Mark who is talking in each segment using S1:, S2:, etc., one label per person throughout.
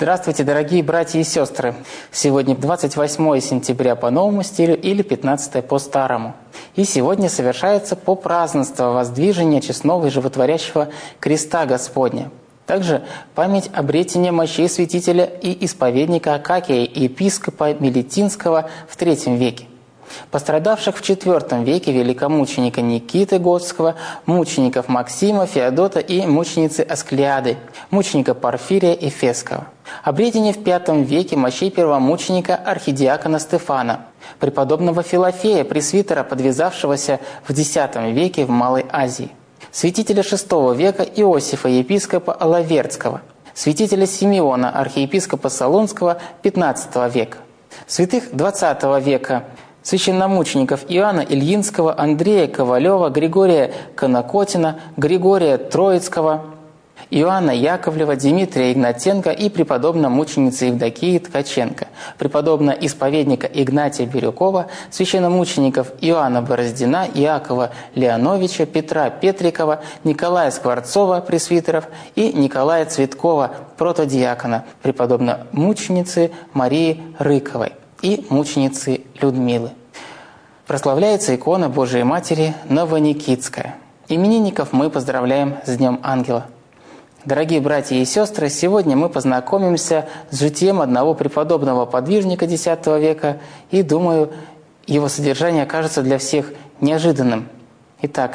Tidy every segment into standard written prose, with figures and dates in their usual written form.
S1: Здравствуйте, дорогие братья и сестры! Сегодня 28 сентября по новому стилю или 15 по старому. И сегодня совершается попразднество воздвижения честного и животворящего креста Господня. Также память обретения мощей святителя и исповедника Акакия и епископа Мелитинского в III веке. Пострадавших в IV веке великомученика Никиты Готского, мучеников Максима, Феодота и мученицы Асклиады, мученика Порфирия Эфесского. Обретение в V веке мощей первомученика архидиакона Стефана, преподобного Филофея, пресвитера, подвязавшегося в X веке в Малой Азии, святителя VI века Иосифа, епископа Алавердского, святителя Симеона, архиепископа Солунского XV века, святых XX века, священномучеников Иоанна Ильинского, Андрея Ковалева, Григория Конокотина, Григория Троицкого, Иоанна Яковлева, Дмитрия Игнатенко и преподобно-мученицы Евдокии Ткаченко, преподобно-исповедника Игнатия Бирюкова, священномучеников Иоанна Бороздина, Иакова Леоновича, Петра Петрикова, Николая Скворцова, пресвитеров, и Николая Цветкова, протодиакона, преподобно-мученицы Марии Рыковой и мученицы Людмилы. Прославляется икона Божией Матери Новоникитская. Именинников мы поздравляем с Днем Ангела. Дорогие братья и сестры, сегодня мы познакомимся с житием одного преподобного подвижника X века, и, думаю, его содержание окажется для всех неожиданным. Итак,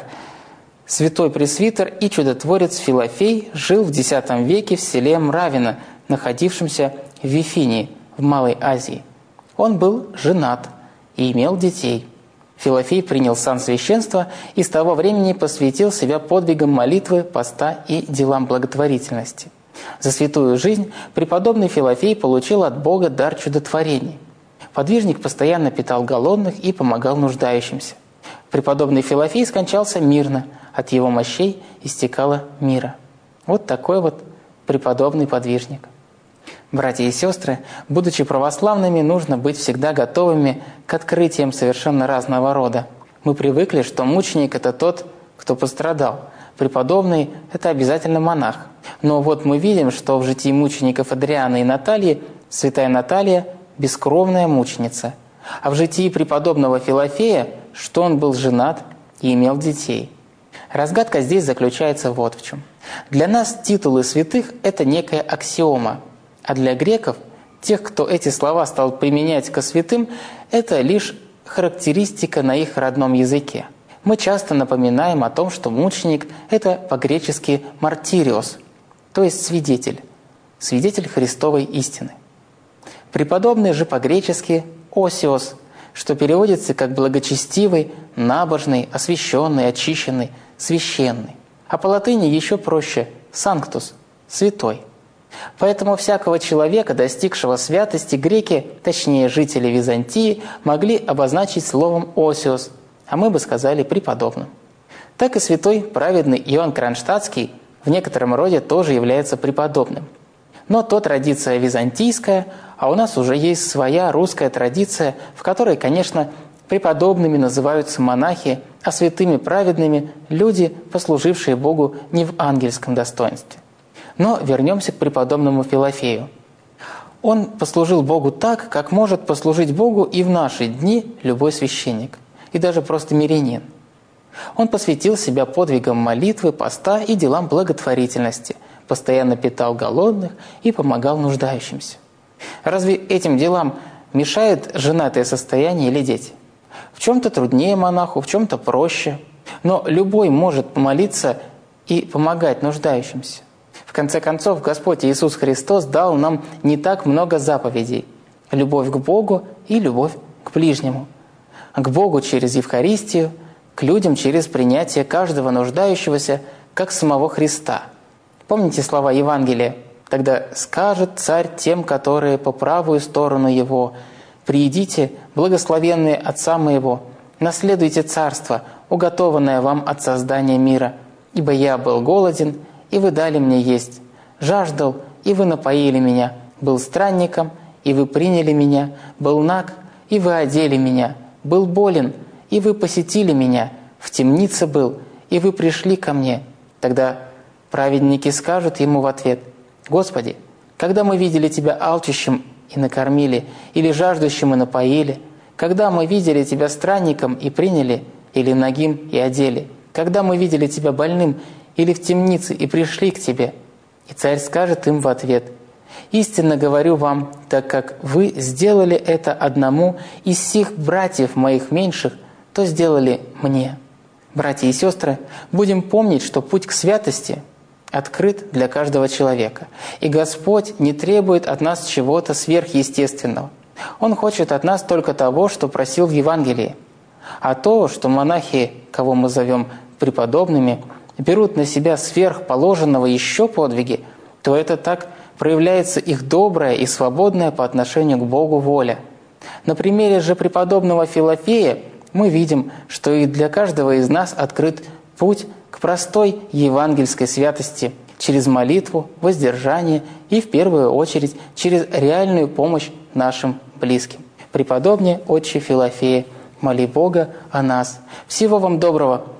S1: святой пресвитер и чудотворец Филофей жил в X веке в селе Мравино, находившемся в Вифинии, в Малой Азии. Он был женат и имел детей. Филофей принял сан священства и с того времени посвятил себя подвигам молитвы, поста и делам благотворительности. За святую жизнь преподобный Филофей получил от Бога дар чудотворений. Подвижник постоянно питал голодных и помогал нуждающимся. Преподобный Филофей скончался мирно, от его мощей истекало мира. Вот такой вот преподобный подвижник. Братья и сестры, будучи православными, нужно быть всегда готовыми к открытиям совершенно разного рода. Мы привыкли, что мученик – это тот, кто пострадал. Преподобный – это обязательно монах. Но вот мы видим, что в житии мучеников Адриана и Натальи святая Наталья – бескровная мученица. А в житии преподобного Филофея, что он был женат и имел детей. Разгадка здесь заключается вот в чем. Для нас титулы святых – это некая аксиома. А для греков, тех, кто эти слова стал применять ко святым, это лишь характеристика на их родном языке. Мы часто напоминаем о том, что мученик – это по-гречески «мартириос», то есть свидетель, свидетель Христовой истины. Преподобный же по-гречески «осиос», что переводится как «благочестивый», «набожный», «освященный», «очищенный», «священный». А по латыни еще проще «санктус» – «святой». Поэтому всякого человека, достигшего святости, греки, точнее жители Византии, могли обозначить словом «осиос», а мы бы сказали «преподобным». Так и святой праведный Иоанн Кронштадтский в некотором роде тоже является преподобным. Но то традиция византийская, а у нас уже есть своя русская традиция, в которой, конечно, преподобными называются монахи, а святыми праведными – люди, послужившие Богу не в ангельском достоинстве. Но вернемся к преподобному Филофею. Он послужил Богу так, как может послужить Богу и в наши дни любой священник, и даже просто мирянин. Он посвятил себя подвигам молитвы, поста и делам благотворительности, постоянно питал голодных и помогал нуждающимся. Разве этим делам мешает женатое состояние или дети? В чем-то труднее монаху, в чем-то проще, но любой может помолиться и помогать нуждающимся. В конце концов, Господь Иисус Христос дал нам не так много заповедей. Любовь к Богу и любовь к ближнему. К Богу через Евхаристию, к людям через принятие каждого нуждающегося, как самого Христа. Помните слова Евангелия? «Тогда скажет царь тем, которые по правую сторону его: приидите, благословенные Отца моего, наследуйте царство, уготованное вам от создания мира. Ибо я был голоден, и вы дали мне есть, жаждал, и вы напоили меня, был странником, и вы приняли меня, был наг, и вы одели меня, был болен, и вы посетили меня, в темнице был, и вы пришли ко мне». Тогда праведники скажут ему в ответ: «Господи, когда мы видели Тебя алчущим и накормили, или жаждущим и напоили, когда мы видели Тебя странником и приняли, или нагим и одели, когда мы видели Тебя больным или в темнице и пришли к Тебе». И царь скажет им в ответ: «Истинно говорю вам, так как вы сделали это одному из сих братьев моих меньших, то сделали мне». Братья и сестры, будем помнить, что путь к святости открыт для каждого человека. И Господь не требует от нас чего-то сверхъестественного. Он хочет от нас только того, что просил в Евангелии. А то, что монахи, кого мы зовем преподобными, берут на себя сверхположенного еще подвиги, то это так проявляется их добрая и свободная по отношению к Богу воля. На примере же преподобного Филофея мы видим, что и для каждого из нас открыт путь к простой евангельской святости через молитву, воздержание и, в первую очередь, через реальную помощь нашим близким. Преподобный отче Филофея, моли Бога о нас. Всего вам доброго!